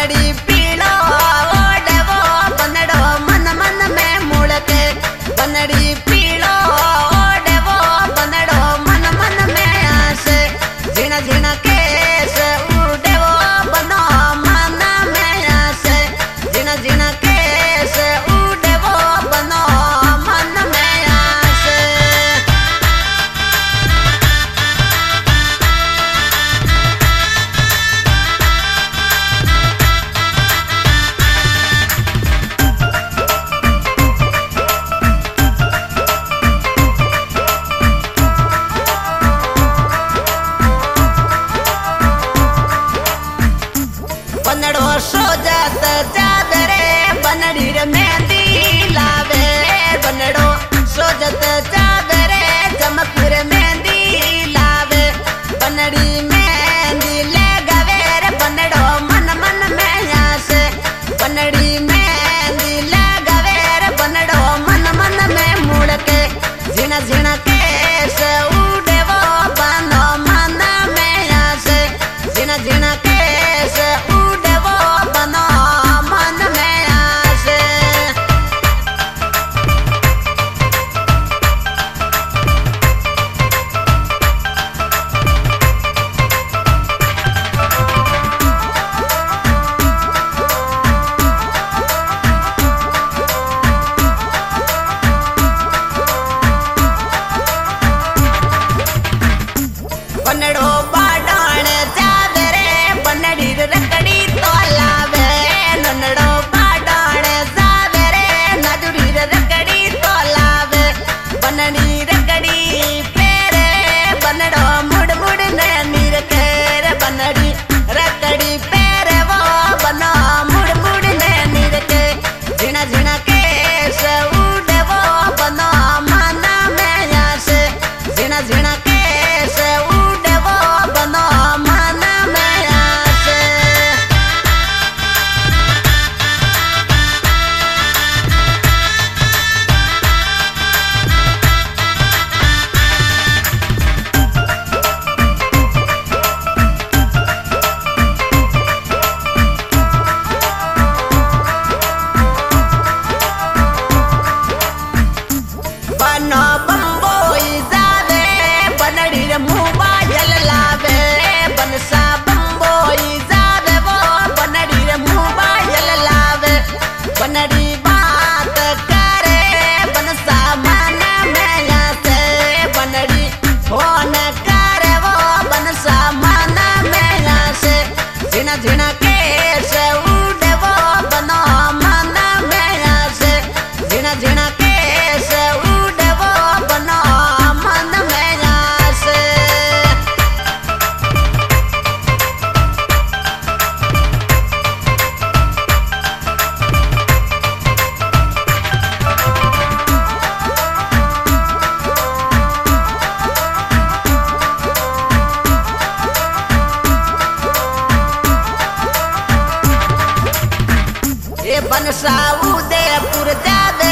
बनड़ी पीलो ओडवो बनड़ो मन मन में मुड़के बनड़ी पीलो ओडवो बनड़ो मन मन में आसे झिण झिण केस उड़वो बनो मन में आसे झिण झिण केस उड़वो बनो मन में आसे बनड़ो सोजत चादरे बनड़ी रे मेहंदी लावे बनड़ो सोजत चादरे चमकपुर मेहंदी लावे बनड़ी मेहंदी ले गवे रे बनड़ो मन मन में आसे बनड़ी मेहंदी ले गवे रे बनड़ो मन मन में मुड़के झिण झिण केस उड़वो बनो मन में आसे झिण झिण केस उड़वो बनो मन में आसे बनड़ो बाडाण चादरे बनड़ी रे रकड़ी तो लावे ननड़ो बाडाण चादरे नजुड़ी रे रकड़ी तो लावे बनड़ी रकड़ी पेरे बनड़ो मुड़ मुड़ ने नीर केर बनड़ी रकड़ी पेरे वो बनो मुड़ मुड़ ने नीर के झिण झिण केस उड़वो बनो मन में आसे झिण झिण केस उड़वो बनो मन में आसे बनो बम्बोई जावे बनड़ी रे मोबाइल लावे बनसा बम्बोई जावे वो बनड़ी रे मोबाइल लावे बनड़ी बात करे बनसा मन में आसे बनड़ी फोन करे वो बनसा मन में आसे झिण झिण केस उड़वो बनो मन में आसे झिण झिण केस उड़वो बनो मन में आसे ए बनसा उदयपुर जावे